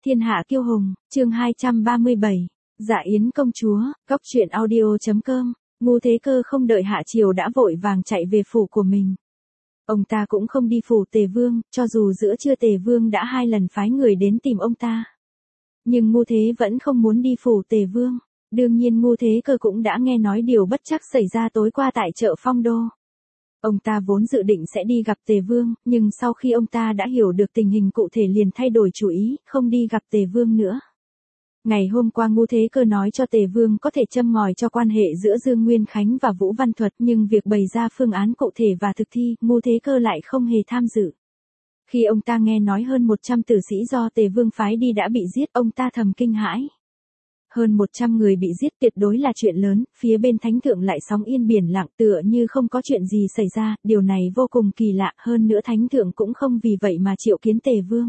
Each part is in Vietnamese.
Thiên hạ kiêu hùng, chương 237, Dạ Yến công chúa, Cóc truyện audio.com, Ngu Thế Cơ không đợi hạ triều đã vội vàng chạy về phủ của mình. Ông ta cũng không đi phủ Tề Vương, cho dù giữa trưa Tề Vương đã 2 lần phái người đến tìm ông ta. Nhưng Ngu Thế vẫn không muốn đi phủ Tề Vương. Đương nhiên Ngu Thế Cơ cũng đã nghe nói điều bất trắc xảy ra tối qua tại chợ Phong Đô. Ông ta vốn dự định sẽ đi gặp Tề Vương, nhưng sau khi ông ta đã hiểu được tình hình cụ thể liền thay đổi chủ ý, không đi gặp Tề Vương nữa. Ngày hôm qua Ngu Thế Cơ nói cho Tề Vương có thể châm ngòi cho quan hệ giữa Dương Nguyên Khánh và Vũ Văn Thuật, nhưng việc bày ra phương án cụ thể và thực thi, Ngu Thế Cơ lại không hề tham dự. Khi ông ta nghe nói hơn 100 tử sĩ do Tề Vương phái đi đã bị giết, ông ta thầm kinh hãi. Hơn 100 người bị giết tuyệt đối là chuyện lớn, phía bên thánh thượng lại sóng yên biển lặng tựa như không có chuyện gì xảy ra, điều này vô cùng kỳ lạ, hơn nữa thánh thượng cũng không vì vậy mà triệu kiến Tề Vương.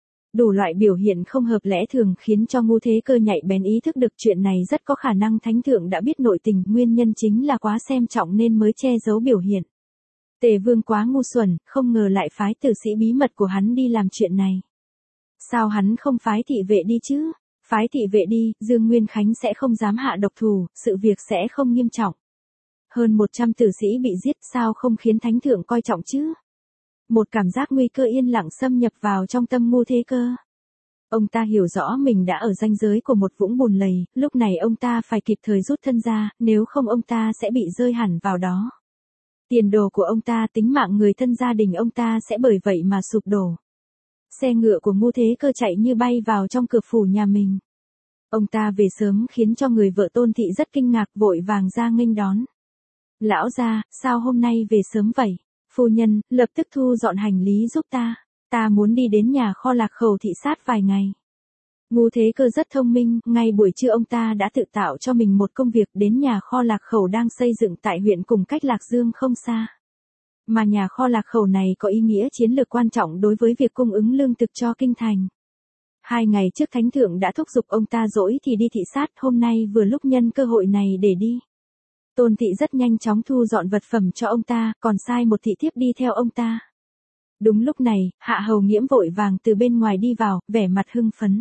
Đủ loại biểu hiện không hợp lẽ thường khiến cho Ngu Thế Cơ nhạy bén ý thức được chuyện này rất có khả năng thánh thượng đã biết nội tình, nguyên nhân chính là quá xem trọng nên mới che giấu biểu hiện. Tề Vương quá ngu xuẩn, không ngờ lại phái tử sĩ bí mật của hắn đi làm chuyện này. Sao hắn không phái thị vệ đi chứ? Phái thị vệ đi, Dương Nguyên Khánh sẽ không dám hạ độc thủ, sự việc sẽ không nghiêm trọng. Hơn 100 tử sĩ bị giết sao không khiến thánh thượng coi trọng chứ? Một cảm giác nguy cơ yên lặng xâm nhập vào trong tâm Ngu Thế Cơ. Ông ta hiểu rõ mình đã ở ranh giới của một vũng bùn lầy, lúc này ông ta phải kịp thời rút thân ra, nếu không ông ta sẽ bị rơi hẳn vào đó. Tiền đồ của ông ta, tính mạng người thân gia đình ông ta sẽ bởi vậy mà sụp đổ. Xe ngựa của Ngu Thế Cơ chạy như bay vào trong cửa phủ nhà mình. Ông ta về sớm khiến cho người vợ Tôn Thị rất kinh ngạc, vội vàng ra nghênh đón. Lão gia, sao hôm nay về sớm vậy? Phu nhân, lập tức thu dọn hành lý giúp ta. Ta muốn đi đến nhà kho Lạc Khẩu thị sát vài ngày. Ngu Thế Cơ rất thông minh, ngay buổi trưa ông ta đã tự tạo cho mình một công việc đến nhà kho Lạc Khẩu đang xây dựng tại huyện cùng cách Lạc Dương không xa. Mà nhà kho Lạc Khẩu này có ý nghĩa chiến lược quan trọng đối với việc cung ứng lương thực cho kinh thành. 2 ngày trước thánh thượng đã thúc giục ông ta dỗi thì đi thị sát, hôm nay vừa lúc nhân cơ hội này để đi. Tôn Thị rất nhanh chóng thu dọn vật phẩm cho ông ta, còn sai một thị thiếp đi theo ông ta. Đúng lúc này, Hạ Hầu Nghiễm vội vàng từ bên ngoài đi vào, vẻ mặt hưng phấn.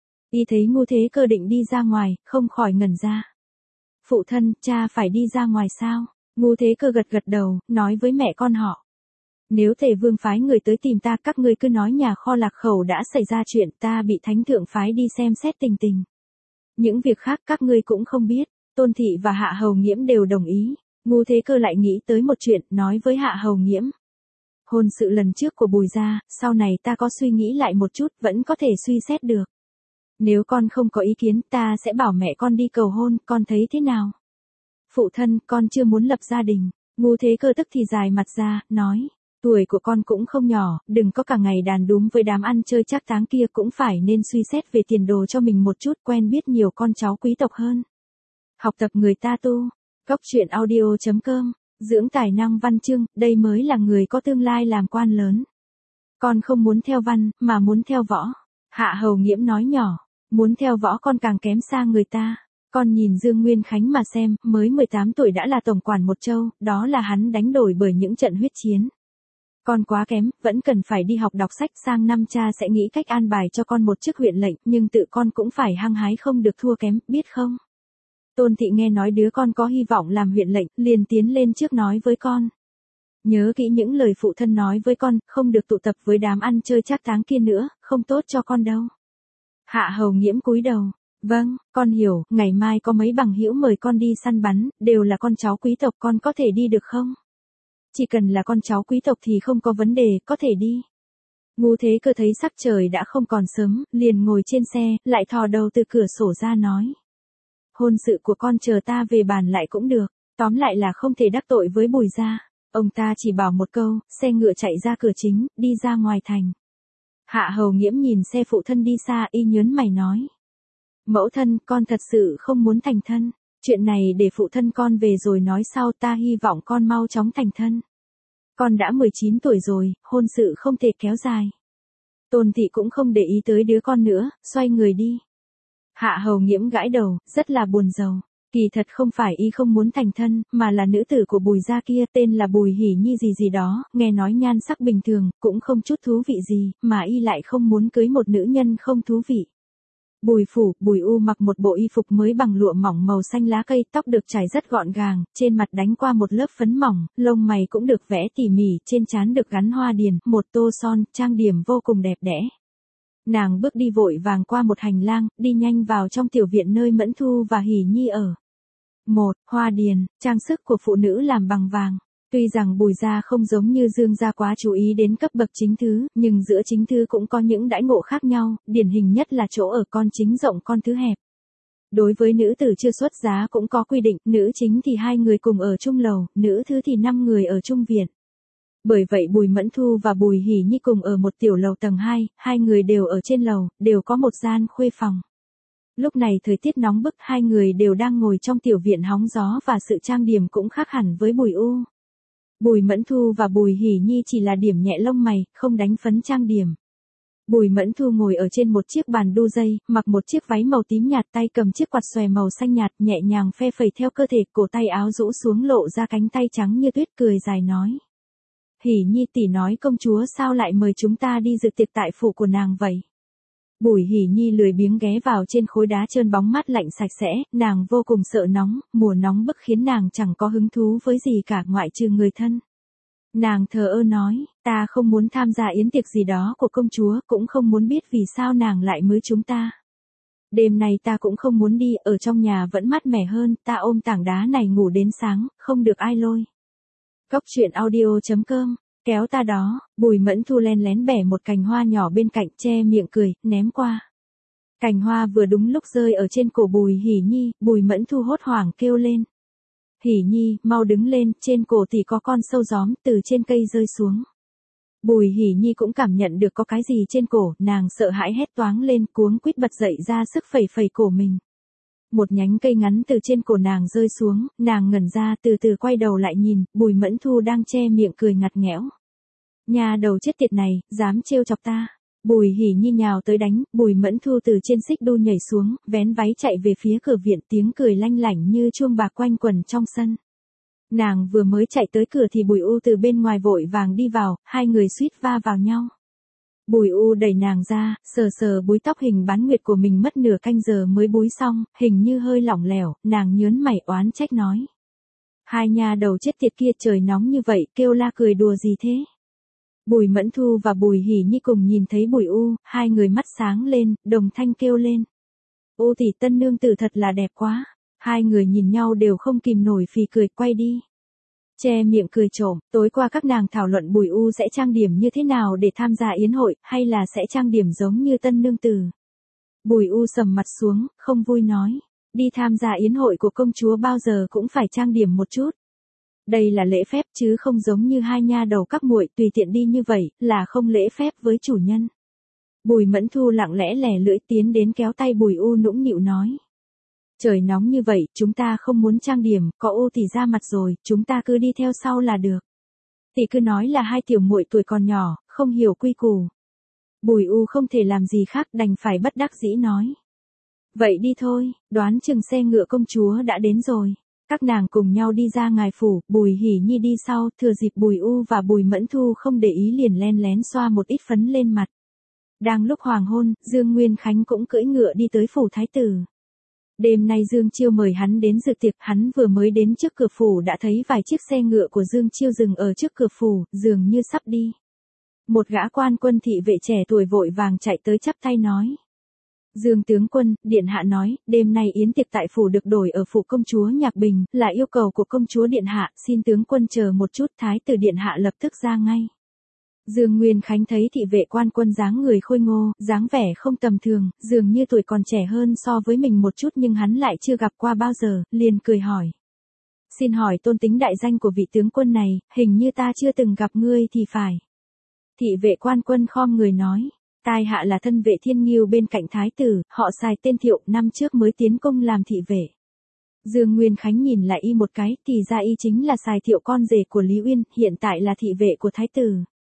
Y thấy Ngu Thế Cơ định đi ra ngoài, không khỏi ngẩn ra. Phụ thân, cha phải đi ra ngoài sao? Ngu Thế Cơ gật gật đầu, nói với mẹ con họ. Nếu Tề Vương phái người tới tìm ta, các ngươi cứ nói nhà kho Lạc Khẩu đã xảy ra chuyện, ta bị thánh thượng phái đi xem xét tình tình. Những việc khác các ngươi cũng không biết. Tôn Thị và Hạ Hầu Nghiễm đều đồng ý. Ngu Thế Cơ lại nghĩ tới một chuyện, nói với Hạ Hầu Nghiễm. Hôn sự lần trước của Bùi gia, sau này ta có suy nghĩ lại một chút, vẫn có thể suy xét được. Nếu con không có ý kiến, ta sẽ bảo mẹ con đi cầu hôn, con thấy thế nào? Phụ thân, con chưa muốn lập gia đình. Ngu Thế Cơ tức thì dài mặt ra, nói. Tuổi của con cũng không nhỏ, đừng có cả ngày đàn đúm với đám ăn chơi trác táng kia, cũng phải nên suy xét về tiền đồ cho mình một chút, quen biết nhiều con cháu quý tộc hơn. Học tập người ta tu. Cóc truyện audio.com, dưỡng tài năng văn chương, đây mới là người có tương lai làm quan lớn. Con không muốn theo văn, mà muốn theo võ. Hạ Hầu Nghiễm nói nhỏ, muốn theo võ con càng kém xa người ta. Con nhìn Dương Nguyên Khánh mà xem, mới 18 tuổi đã là tổng quản một châu, đó là hắn đánh đổi bởi những trận huyết chiến. Con quá kém, vẫn cần phải đi học đọc sách, sang năm cha sẽ nghĩ cách an bài cho con một chức huyện lệnh, nhưng tự con cũng phải hăng hái không được thua kém, biết không? Tôn Thị nghe nói đứa con có hy vọng làm huyện lệnh, liền tiến lên trước nói với con. Nhớ kỹ những lời phụ thân nói với con, không được tụ tập với đám ăn chơi trác táng kia nữa, không tốt cho con đâu. Hạ Hầu Nghiễm cúi đầu. Vâng, con hiểu, ngày mai có mấy bằng hữu mời con đi săn bắn, đều là con cháu quý tộc, con có thể đi được không? Chỉ cần là con cháu quý tộc thì không có vấn đề, có thể đi. Ngu Thế Cơ thấy sắc trời đã không còn sớm, liền ngồi trên xe, lại thò đầu từ cửa sổ ra nói. Hôn sự của con chờ ta về bàn lại cũng được, tóm lại là không thể đắc tội với Bùi gia. Ông ta chỉ bảo một câu, xe ngựa chạy ra cửa chính, đi ra ngoài thành. Hạ Hầu Nghiễm nhìn xe phụ thân đi xa, y nhớn mày nói. Mẫu thân, con thật sự không muốn thành thân. Chuyện này để phụ thân con về rồi nói sau, ta hy vọng con mau chóng thành thân. Con đã 19 tuổi rồi, hôn sự không thể kéo dài. Tôn Thị cũng không để ý tới đứa con nữa, xoay người đi. Hạ Hầu Nghiễm gãi đầu, rất là buồn rầu. Kỳ thật không phải y không muốn thành thân, mà là nữ tử của Bùi gia kia tên là Bùi Hỉ Nhi gì gì đó, nghe nói nhan sắc bình thường, cũng không chút thú vị gì, mà y lại không muốn cưới một nữ nhân không thú vị. Bùi phủ, Bùi U mặc một bộ y phục mới bằng lụa mỏng màu xanh lá cây, tóc được trải rất gọn gàng, trên mặt đánh qua một lớp phấn mỏng, lông mày cũng được vẽ tỉ mỉ, trên trán được gắn hoa điền, một tô son, trang điểm vô cùng đẹp đẽ. Nàng bước đi vội vàng qua một hành lang, đi nhanh vào trong tiểu viện nơi Mẫn Thu và Hỉ Nhi ở. Hoa điền, trang sức của phụ nữ làm bằng vàng. Tuy rằng Bùi gia không giống như Dương gia quá chú ý đến cấp bậc chính thứ, nhưng giữa chính thư cũng có những đãi ngộ khác nhau, điển hình nhất là chỗ ở con chính rộng con thứ hẹp. Đối với nữ tử chưa xuất giá cũng có quy định, nữ chính thì 2 người cùng ở chung lầu, nữ thứ thì 5 người ở chung viện. Bởi vậy Bùi Mẫn Thu và Bùi Hỉ Nhi cùng ở một tiểu lầu tầng 2, 2 người đều ở trên lầu, đều có một gian khuê phòng. Lúc này thời tiết nóng bức, 2 người đều đang ngồi trong tiểu viện hóng gió và sự trang điểm cũng khác hẳn với Bùi U. Bùi Mẫn Thu và Bùi Hỉ Nhi chỉ là điểm nhẹ lông mày, không đánh phấn trang điểm. Bùi Mẫn Thu ngồi ở trên một chiếc bàn đu dây, mặc một chiếc váy màu tím nhạt, tay cầm chiếc quạt xòe màu xanh nhạt, nhẹ nhàng phe phẩy theo cơ thể, cổ tay áo rũ xuống lộ ra cánh tay trắng như tuyết, cười dài nói. Hỉ Nhi tỷ nói công chúa sao lại mời chúng ta đi dự tiệc tại phủ của nàng vậy? Bùi Hỉ Nhi lười biếng ghé vào trên khối đá trơn bóng mát lạnh sạch sẽ, nàng vô cùng sợ nóng, mùa nóng bức khiến nàng chẳng có hứng thú với gì cả ngoại trừ người thân. Nàng thờ ơ nói, ta không muốn tham gia yến tiệc gì đó của công chúa, cũng không muốn biết vì sao nàng lại mời chúng ta. Đêm này ta cũng không muốn đi, ở trong nhà vẫn mát mẻ hơn, ta ôm tảng đá này ngủ đến sáng, không được ai lôi. Cốc truyện audio.com, kéo ta đó, Bùi Mẫn Thu len lén bẻ một cành hoa nhỏ bên cạnh, che miệng cười, ném qua. Cành hoa vừa đúng lúc rơi ở trên cổ Bùi Hỉ Nhi, Bùi Mẫn Thu hốt hoảng kêu lên. Hỉ Nhi, mau đứng lên, trên cổ thì có con sâu gióm từ trên cây rơi xuống. Bùi Hỉ Nhi cũng cảm nhận được có cái gì trên cổ, nàng sợ hãi hét toáng lên, cuống quýt bật dậy ra sức phẩy phẩy cổ mình. Một nhánh cây ngắn từ trên cổ nàng rơi xuống, nàng ngẩn ra từ từ quay đầu lại nhìn, Bùi Mẫn Thu đang che miệng cười ngặt nghẽo. Nhà đầu chết tiệt này, dám trêu chọc ta. Bùi Hỉ Nhi nhào tới đánh, Bùi Mẫn Thu từ trên xích đu nhảy xuống, vén váy chạy về phía cửa viện, tiếng cười lanh lảnh như chuông bạc quanh quẩn trong sân. Nàng vừa mới chạy tới cửa thì Bùi U từ bên ngoài vội vàng đi vào, 2 người suýt va vào nhau. Bùi U đẩy nàng ra, sờ sờ búi tóc hình bán nguyệt của mình mất nửa canh giờ mới búi xong, hình như hơi lỏng lẻo, nàng nhớn mày oán trách nói. 2 nhà đầu chết tiệt kia, trời nóng như vậy, kêu la cười đùa gì thế? Bùi Mẫn Thu và Bùi Hỉ Nhi cùng nhìn thấy Bùi U, 2 người mắt sáng lên, đồng thanh kêu lên. U tỷ tân nương tử thật là đẹp quá. 2 người nhìn nhau đều không kìm nổi phì cười, quay đi. Che miệng cười trộm, tối qua các nàng thảo luận Bùi U sẽ trang điểm như thế nào để tham gia yến hội, hay là sẽ trang điểm giống như tân nương tử. Bùi U sầm mặt xuống, không vui nói. Đi tham gia yến hội của công chúa bao giờ cũng phải trang điểm một chút. Đây là lễ phép chứ không giống như 2 nha đầu các muội tùy tiện đi như vậy, là không lễ phép với chủ nhân. Bùi Mẫn Thu lặng lẽ lẻ lưỡi tiến đến kéo tay Bùi U nũng nịu nói. Trời nóng như vậy, chúng ta không muốn trang điểm, có U thì ra mặt rồi, chúng ta cứ đi theo sau là được. Tỷ cứ nói là 2 tiểu muội tuổi còn nhỏ, không hiểu quy củ. Bùi U không thể làm gì khác, đành phải bất đắc dĩ nói. Vậy đi thôi, đoán chừng xe ngựa công chúa đã đến rồi. Các nàng cùng nhau đi ra ngoài phủ, Bùi Hỉ Nhi đi sau, thừa dịp Bùi U và Bùi Mẫn Thu không để ý liền len lén xoa một ít phấn lên mặt. Đang lúc hoàng hôn, Dương Nguyên Khánh cũng cưỡi ngựa đi tới phủ thái tử. Đêm nay Dương Chiêu mời hắn đến dự tiệc, hắn vừa mới đến trước cửa phủ đã thấy vài chiếc xe ngựa của Dương Chiêu dừng ở trước cửa phủ, dường như sắp đi. Một gã quan quân thị vệ trẻ tuổi vội vàng chạy tới chắp tay nói. Dương tướng quân, điện hạ nói, đêm nay yến tiệc tại phủ được đổi ở phủ công chúa Nhạc Bình, là yêu cầu của công chúa điện hạ, xin tướng quân chờ một chút, thái tử điện hạ lập tức ra ngay. Dương Nguyên Khánh thấy thị vệ quan quân dáng người khôi ngô, dáng vẻ không tầm thường, dường như tuổi còn trẻ hơn so với mình một chút nhưng hắn lại chưa gặp qua bao giờ, liền cười hỏi. Xin hỏi tôn tính đại danh của vị tướng quân này, hình như ta chưa từng gặp ngươi thì phải. Thị vệ quan quân khom người nói. Tai hạ là thân vệ Thiên Ngưu bên cạnh thái tử, họ Sài tên Thiệu, năm trước mới tiến công làm thị vệ. Dương Nguyên Khánh nhìn lại y một cái, thì ra y chính là Sài Thiệu con rể của Lý Uyên, hiện tại là thị vệ của thái tử.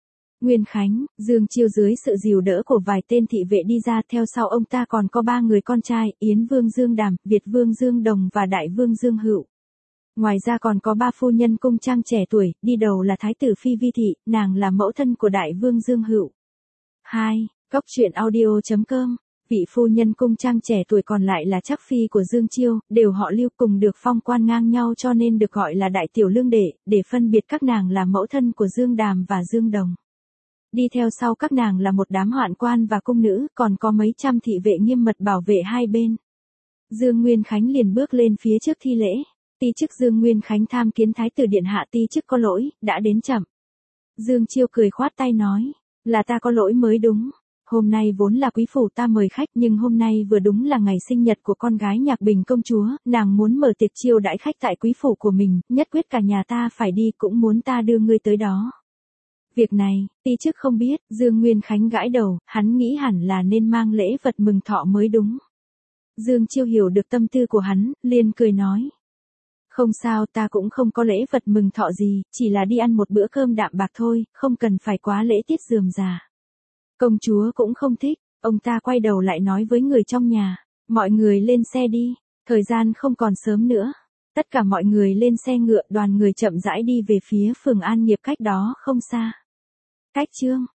Nguyên Khánh, Dương Chiêu dưới sự dìu đỡ của vài tên thị vệ đi ra, theo sau ông ta còn có 3 người con trai, Yến Vương Dương Đàm, Việt Vương Dương Đồng và Đại Vương Dương Hựu. Ngoài ra còn có 3 phu nhân cung trang trẻ tuổi, đi đầu là Thái tử Phi Vi Thị, nàng là mẫu thân của Đại Vương Dương Hựu. 2. Cốc truyện audio.com. Vị phu nhân cung trang trẻ tuổi còn lại là chắc phi của Dương Chiêu, đều họ Lưu, cùng được phong quan ngang nhau cho nên được gọi là đại tiểu lương đệ, để phân biệt các nàng là mẫu thân của Dương Đàm và Dương Đồng. Đi theo sau các nàng là một đám hoạn quan và cung nữ, còn có mấy trăm thị vệ nghiêm mật bảo vệ hai bên. Dương Nguyên Khánh liền bước lên phía trước thi lễ. Ti chức Dương Nguyên Khánh tham kiến Thái tử điện hạ, ti chức có lỗi, đã đến chậm. Dương Chiêu cười khoát tay nói, là ta có lỗi mới đúng. Hôm nay vốn là quý phủ ta mời khách, nhưng hôm nay vừa đúng là ngày sinh nhật của con gái Nhạc Bình công chúa, nàng muốn mở tiệc chiêu đãi khách tại quý phủ của mình, nhất quyết cả nhà ta phải đi, cũng muốn ta đưa ngươi tới đó. Việc này, ti chức không biết. Dương Nguyên Khánh gãi đầu, hắn nghĩ hẳn là nên mang lễ vật mừng thọ mới đúng. Dương Chiêu hiểu được tâm tư của hắn, liền cười nói. Không sao, ta cũng không có lễ vật mừng thọ gì, chỉ là đi ăn một bữa cơm đạm bạc thôi, không cần phải quá lễ tiết rườm rà. Công chúa cũng không thích. Ông ta quay đầu lại nói với người trong nhà, mọi người lên xe đi, thời gian không còn sớm nữa. Tất cả mọi người lên xe ngựa, đoàn người chậm rãi đi về phía phường An Nghiệp cách đó không xa. Cách chương